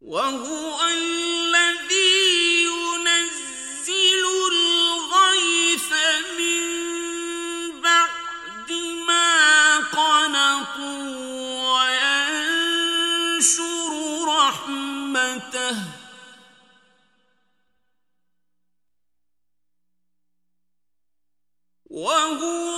وهو الذي ينزل الغيث من بعد ما قنطوا وينشر رحمته وهو